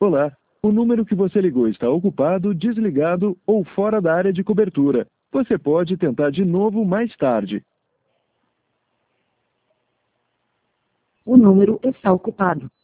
Olá, o número que você ligou está ocupado, desligado ou fora da área de cobertura. Você pode tentar de novo mais tarde. O número está ocupado.